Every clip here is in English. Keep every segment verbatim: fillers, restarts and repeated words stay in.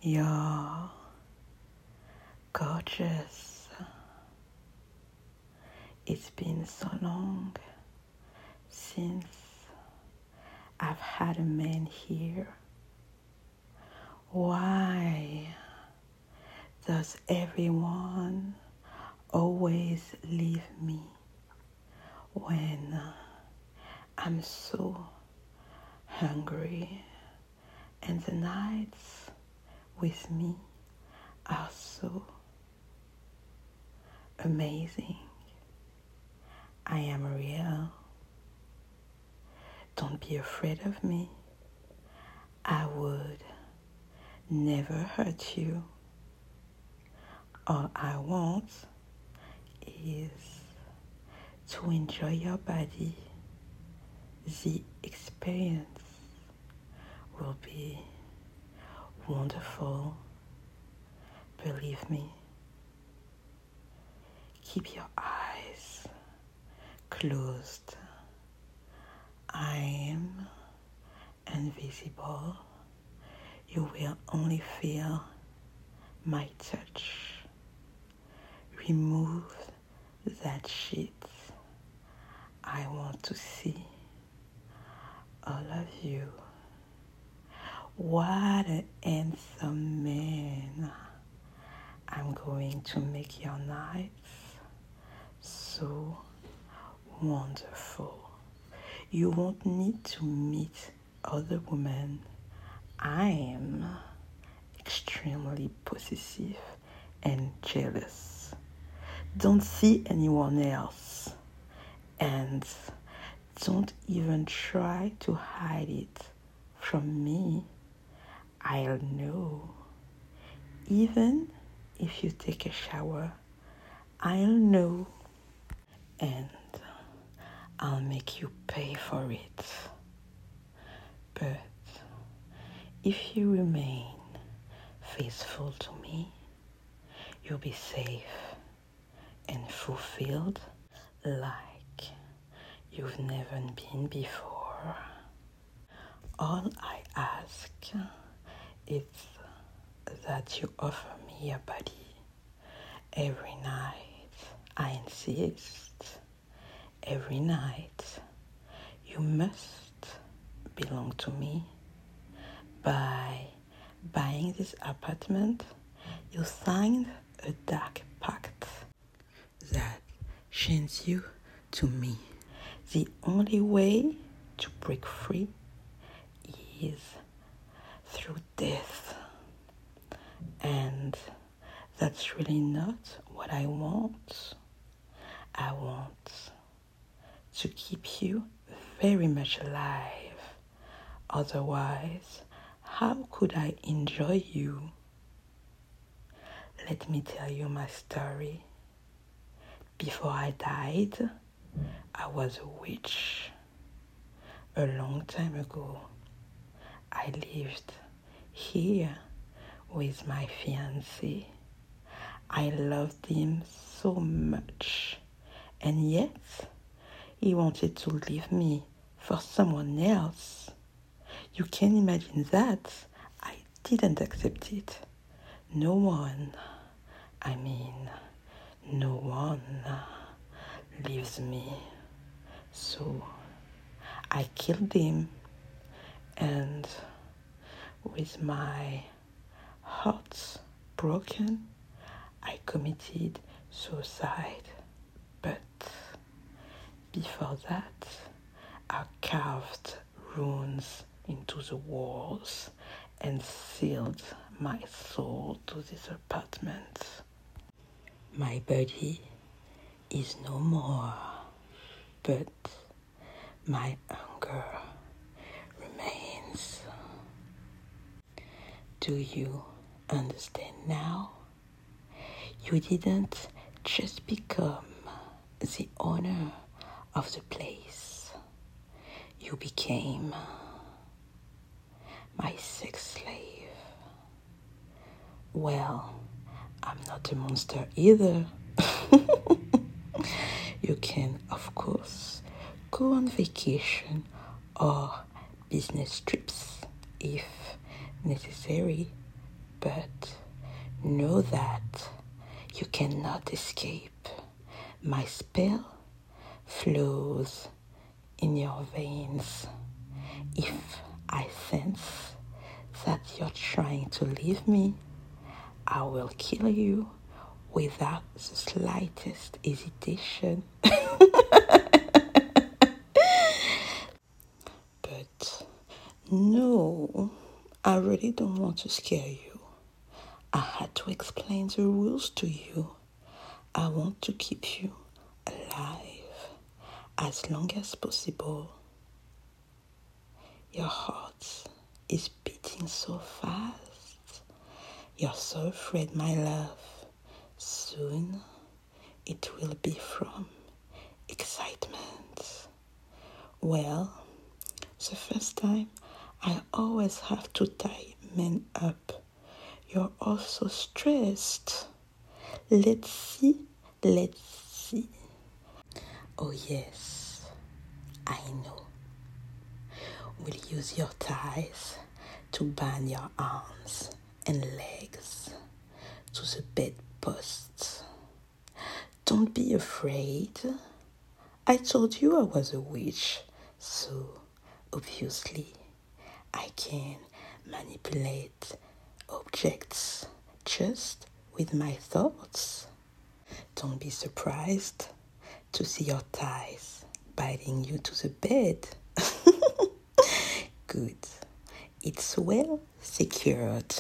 You're gorgeous. It's been so long since I've had a man here. Why does everyone always leave me when I'm so hungry and the nights with me are so amazing? I am real. Don't be afraid of me. I would never hurt you. All I want is to enjoy your body. The experience will be wonderful. Believe me. Keep your eyes closed. I am invisible. You will only feel my touch. Remove that sheet. I want to see all of you. What a handsome man. I'm going to make your nights so wonderful. You won't need to meet other women. I am extremely possessive and jealous. Don't see anyone else, and don't even try to hide it from me. I'll know. Even if you take a shower, I'll know, and I'll make you pay for it. But if you remain faithful to me, you'll be safe and fulfilled like you've never been before. All I ask is that you offer me your body every night. I insist. Every night. You must belong to me. By buying this apartment, you signed a dark pact that chains you to me. The only way to break free is through death. And that's really not what I want. I want to keep you very much alive. Otherwise, how could I enjoy you? Let me tell you my story. Before I died, I was a witch. A long time ago, I lived here with my fiancé. I loved him so much, and yet he wanted to leave me for someone else. You can imagine that. I didn't accept it. No one, I mean, no one leaves me. So I killed him, and with my heart broken, I committed suicide. But before that, I carved runes into the walls and sealed my soul to this apartment. My body is no more, but my hunger remains. Do you understand now? You didn't just become the owner of the place. You became my sex slave. Well, I'm not a monster either. You can, of course, go on vacation or business trips if necessary, but know that you cannot escape. My spell flows in your veins. If I sense that you're trying to leave me, I will kill you without the slightest hesitation. But no, I really don't want to scare you. I had to explain the rules to you. I want to keep you alive as long as possible. Your heart is beating so fast. You're so afraid, my love. Soon it will be from excitement. Well, the first time I always have to tie men up. You're also stressed. Let's see, let's see. Oh yes, I know. We'll use your ties to bind your arms and legs to the bedposts. Don't be afraid. I told you I was a witch, so obviously I can manipulate objects just with my thoughts. Don't be surprised to see your ties binding you to the bed. Good. It's well secured.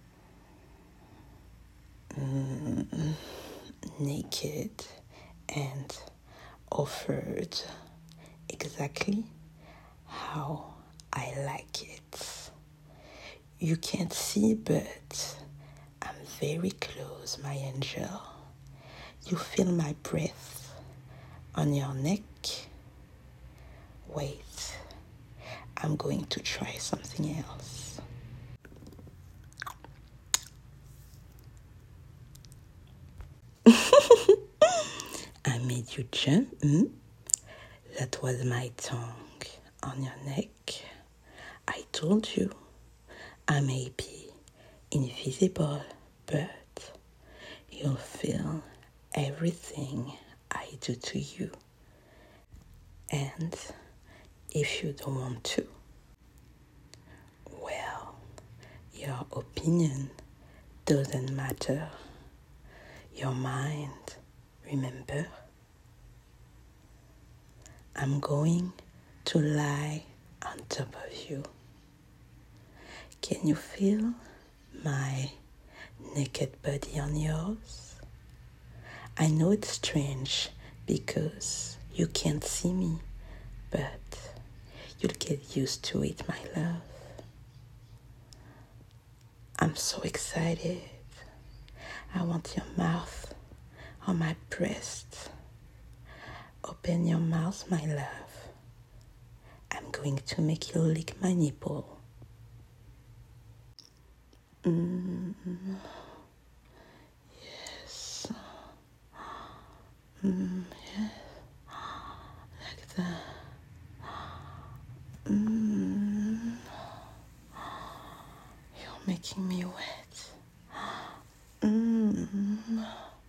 Mm, naked and offered exactly how I like it. You can't see, but I'm very close, my angel. You feel my breath on your neck. Wait, I'm going to try something else. I made you jump. Hmm? That was my tongue on your neck. I told you I may be invisible, but you'll feel everything I do to you. And if you don't want to, well, your opinion doesn't matter. Your mind, remember? I'm going to lie on top of you. Can you feel my naked body on yours? I know it's strange because you can't see me, but you'll get used to it, my love. I'm so excited. I want your mouth on my breast. Open your mouth, my love. I'm going to make you lick my nipple. Mm. Yes. Mm, yes. Like that. Mm. You're making me wet. Mm.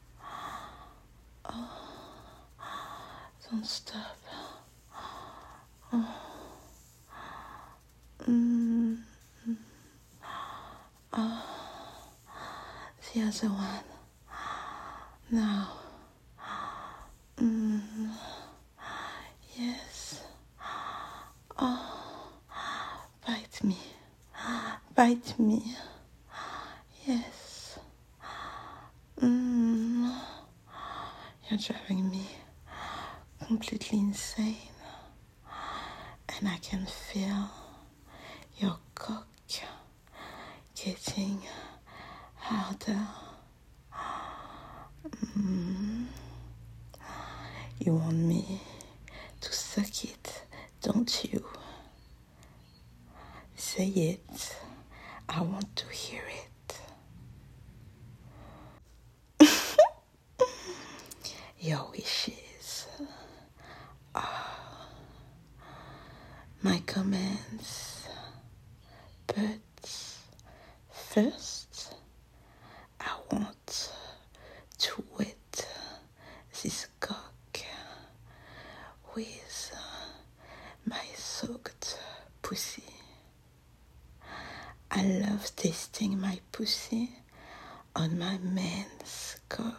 Oh. Don't stop. Oh. Mm. Oh. The other one. Now. Mm. Yes. Oh. Bite me. Bite me. Yes. Mm. You're driving me completely insane. And I can feel your cock getting harder. Mm. You want me to suck it, don't you? Say it. I want to hear it. Your wishes are my commands. But first, pussy. I love tasting my pussy on my man's cock.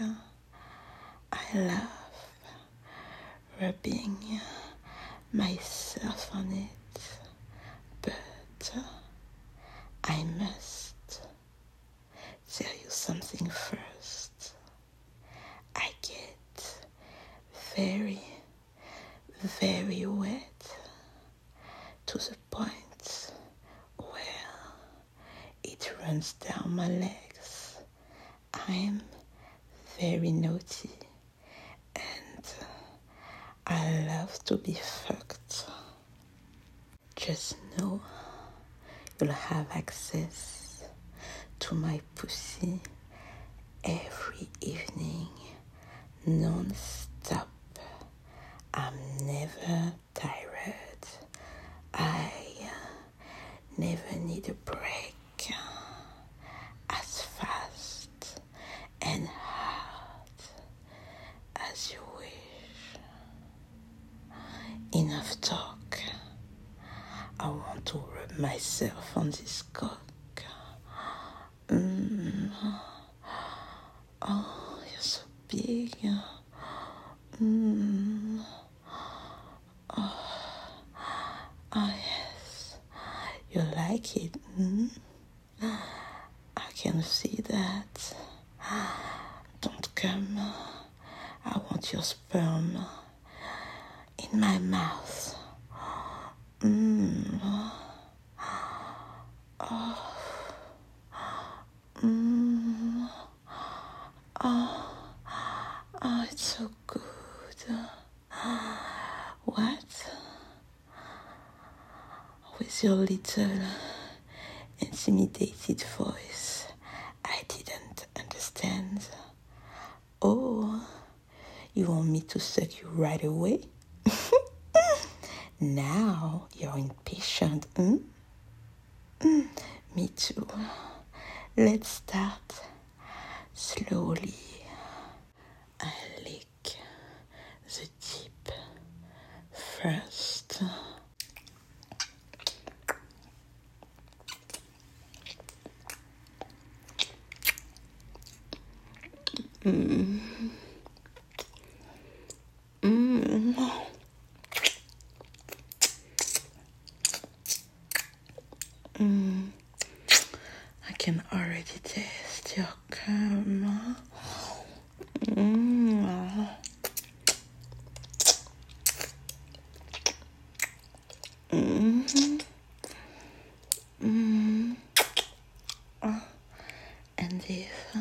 I love rubbing myself on it, but I must tell you something first. I get very, very wet to the point where it runs down my legs. I'm very naughty and I love to be fucked. Just know you'll have access to my pussy every evening, non-stop. I'm never tired. I never need a break. As fast and hard as you wish. Enough talk. I want to rub myself on this cock. Mm. Oh, you're so big. Mm. Oh. Oh, yes. You like it? Mm? I can see that. Don't come. I want your sperm in my mouth. Mm. Oh. Mm. Oh. Oh, it's so good. What? With your little intimidated voice, I didn't understand. Oh, you want me to suck you right away? Now you're impatient, hmm? Mm, me too. Let's start slowly. I lick the tip first. Mm. Mm. Mm. I can already taste your cum. Mm. Mm. Mm. Oh. And if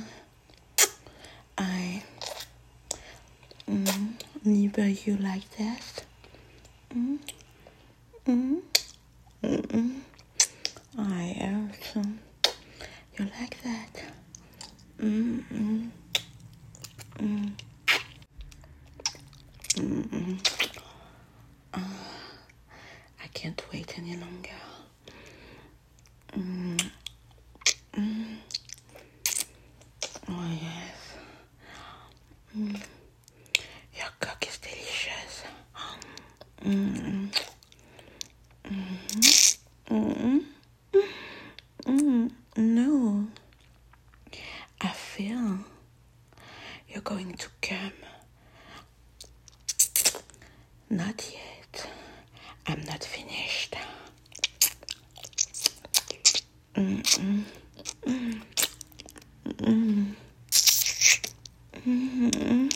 I mm, nibble you like that, mm. Mm. Mm. I also you like that. Mm. Mm. Mm. Mm. Uh, I can't wait any longer. Mm. Mm. Oh yes. Mm. Your cock is delicious. Mm. Mm. Mm. Mm. No. I feel you're going to come. Not yet. I'm not finished. Mm-mm. Mm. Mm. Mm.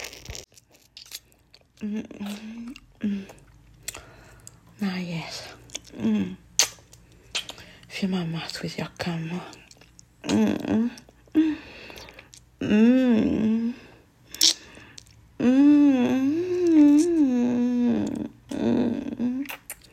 Mm. Mm. Ah, yes. Mm. Fill my mouth with your cum. Mm. Mm. Mm. Mm. Mm.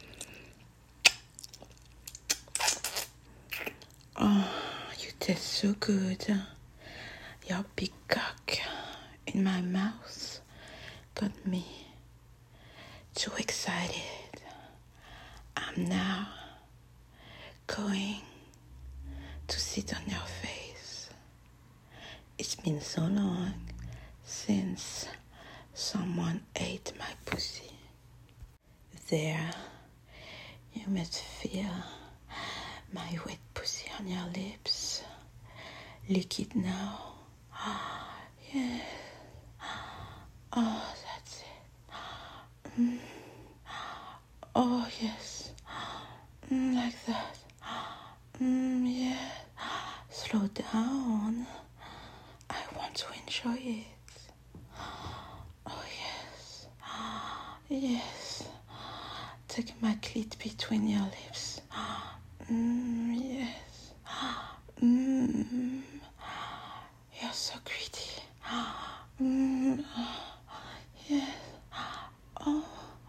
Oh, you taste so good. Your big cock in my mouth got me too excited. I'm now going to sit on your face. It's been so long since someone ate my pussy. There you You must feel my wet pussy on your lips. Lick it now. Yeah. Oh, that's it. Mm. Oh, yes. Mm, like that. Mm, yeah. Slow down. I want to enjoy it. Oh, yes. Yes. Take my clit between your lips. Mm, yes. Mm. You're so pretty. Mm. Yes. Oh.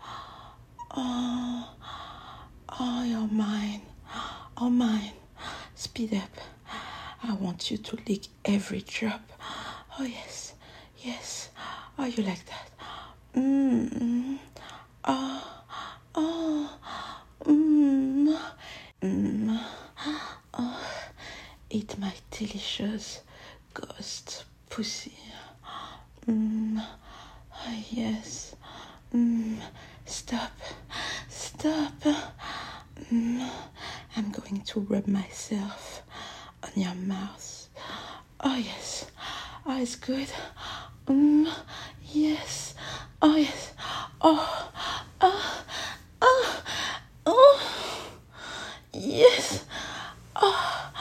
Oh. Oh, you're mine. Oh, mine. Speed up. I want you to lick every drop. Oh, yes. Yes. Oh, you like that? Mm. Oh. Oh. Mm. Mm. Oh. Eat my delicious ghost pussy. Mm. Oh, yes. Mm. Stop. Stop. Mm. I'm going to rub myself on your mouth. Oh, yes. Oh, it's good. Mm. Yes. Oh, yes. Oh. Oh. Oh. Oh. Yes. Oh.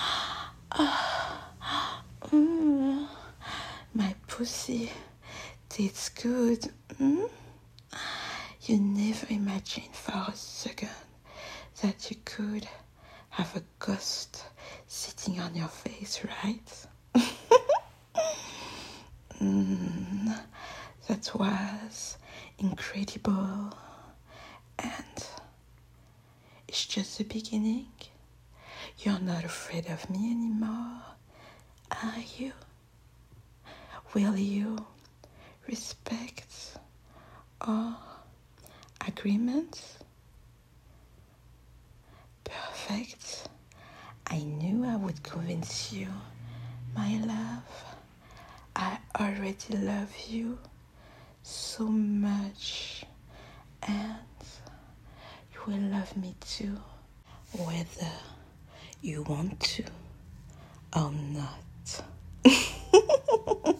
Oh. Mm. My pussy tastes good. Mm? You never imagined for a second that you could have a ghost sitting on your face, right? mm, that was incredible. And it's just the beginning. You're not afraid of me anymore, are you? Will you respect our agreements? Perfect. I knew I would convince you, my love. I already love you so much, and you will love me too, whether you want to or not.